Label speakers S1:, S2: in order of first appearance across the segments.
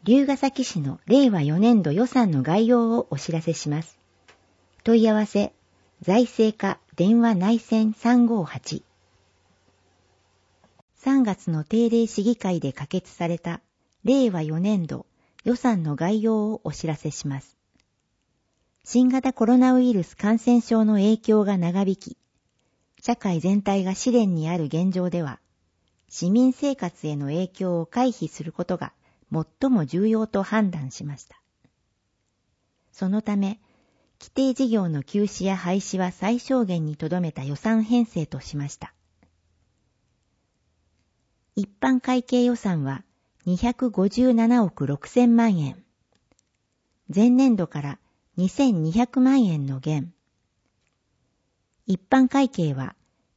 S1: 龍ケ崎市の令和4年度予算の概要をお知らせします。問い合わせ、財政課電話内線358。3月の定例市議会で可決された令和4年度予算の概要をお知らせします。新型コロナウイルス感染症の影響が長引き、社会全体が試練にある現状では、市民生活への影響を回避することが最も重要と判断しました。そのため、規定事業の休止や廃止は最小限にとどめた予算編成としました。一般会計予算は257億6000万円。前年度から2200万円の減。一般会計は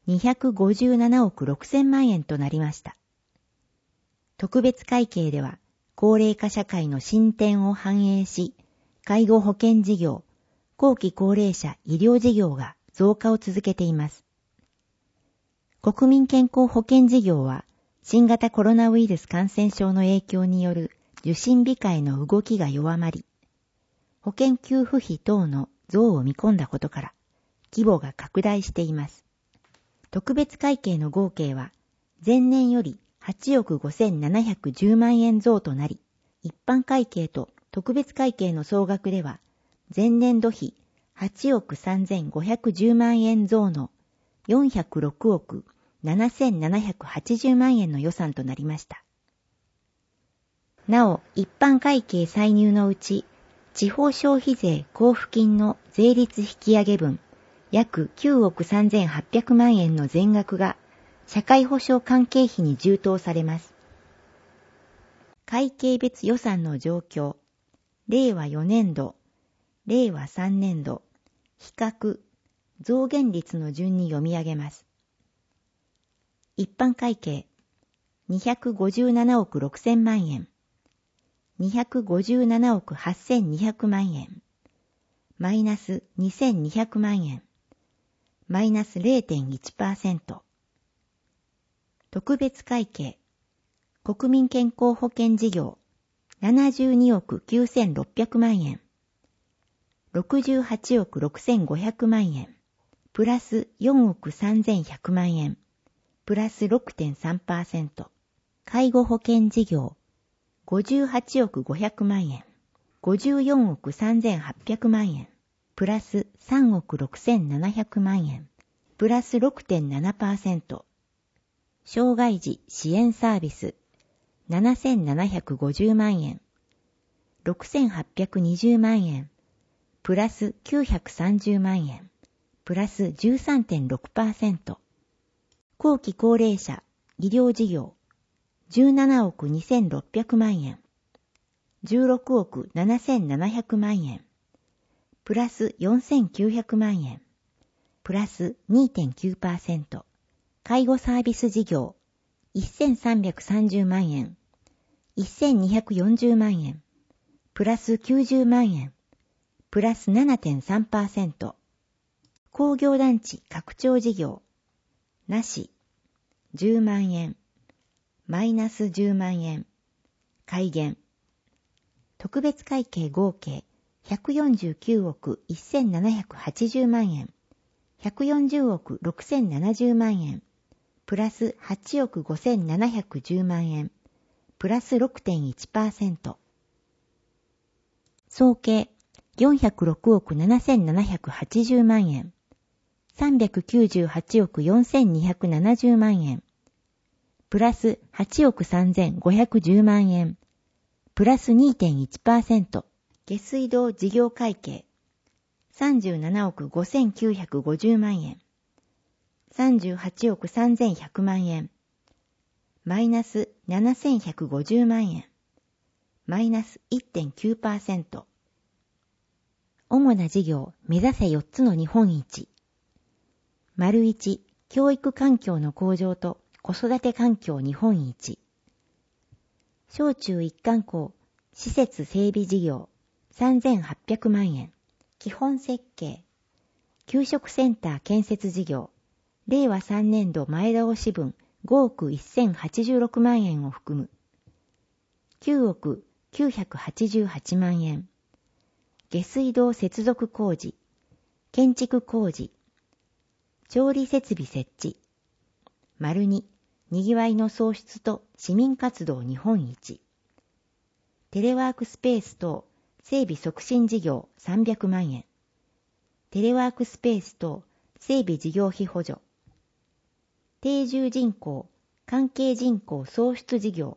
S1: 257億6000万円となりました。特別会計では高齢化社会の進展を反映し、介護保険事業、後期高齢者医療事業が増加を続けています。国民健康保険事業は新型コロナウイルス感染症の影響による受診控えの動きが弱まり、保険給付費等の増を見込んだことから規模が拡大しています。特別会計の合計は前年より8億5710万円増となり、一般会計と特別会計の総額では前年度比8億3510万円増の406億7780万円の予算となりました。なお、一般会計歳入のうち、地方消費税交付金の税率引き上げ分、約9億3800万円の全額が社会保障関係費に充当されます。会計別予算の状況、令和4年度、令和3年度、比較、増減率の順に読み上げます。一般会計、257億6000万円、257億8200万円、マイナス2200万円、マイナス 0.1%。特別会計、国民健康保険事業、72億9600万円、68億6500万円、プラス4億3100万円、プラス 6.3%。介護保険事業、58億500万円、54億3800万円、プラス3億6700万円、プラス 6.7%。障害児支援サービス、7750万円、6820万円、プラス930万円、プラス 13.6%。後期高齢者医療事業、17億2600万円、16億7700万円、プラス4900万円、プラス 2.9%。介護サービス事業、1330万円、1240万円、プラス90万円、プラス 7.3%。工業団地拡張事業、なし、10万円、マイナス10万円、改減。特別会計合計149億1780万円、140億6070万円、プラス8億5710万円、プラス 6.1%。総計406億7780万円、398億4270万円、プラス8億3510万円、プラス 2.1%。下水道事業会計、37億5950万円、38億3100万円、マイナス7150万円、マイナス 1.9%。主な事業、目指せ4つの日本一。丸1、教育環境の向上と子育て環境日本一。小中一貫校、施設整備事業、3800万円。基本設計。給食センター建設事業、令和3年度前倒し分5億1086万円を含む。9億 988万円。下水道接続工事、建築工事、調理設備設置。2、にぎわいの創出と市民活動日本一。テレワークスペース等整備促進事業300万円。テレワークスペース等整備事業費補助。定住人口、関係人口創出事業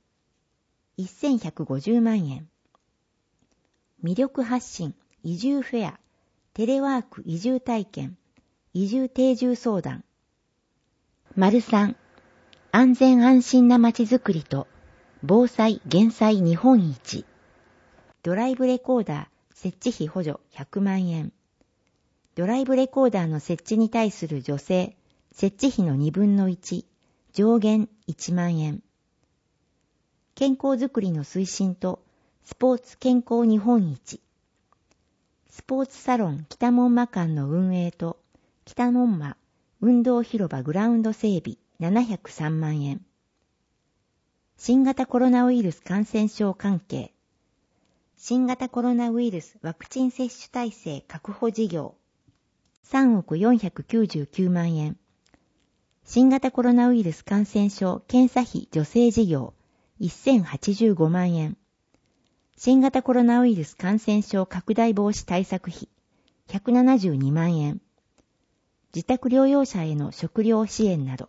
S1: 1150万円。魅力発信、移住フェア、テレワーク移住体験、移住定住相談。3、安全安心なまちづくりと防災減災日本一。ドライブレコーダー設置費補助100万円。ドライブレコーダーの設置に対する助成、設置費の2分の1、上限1万円。健康づくりの推進とスポーツ健康日本一。スポーツサロン北門馬館の運営と北門馬運動広場グラウンド整備703万円。新型コロナウイルス感染症関係。新型コロナウイルスワクチン接種体制確保事業3億499万円。新型コロナウイルス感染症検査費助成事業1085万円。新型コロナウイルス感染症拡大防止対策費172万円。自宅療養者への食料支援など。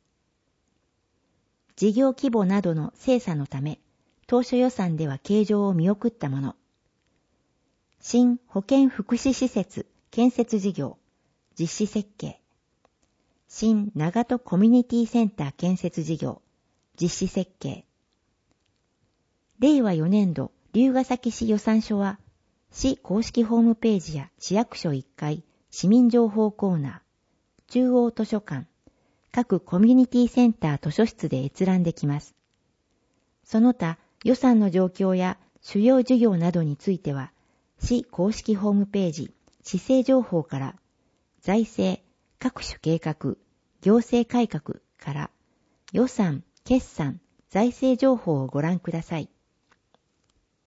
S1: 事業規模などの精査のため、当初予算では計上を見送ったもの。新保健福祉施設建設事業実施設計。新長門コミュニティセンター建設事業実施設計。令和4年度龍ケ崎市予算書は、市公式ホームページや市役所1階、市民情報コーナー、中央図書館、各コミュニティセンター図書室で閲覧できます。その他、予算の状況や主要事業などについては、市公式ホームページ、市政情報から、財政、各種計画、行政改革から、予算、決算、財政情報をご覧ください。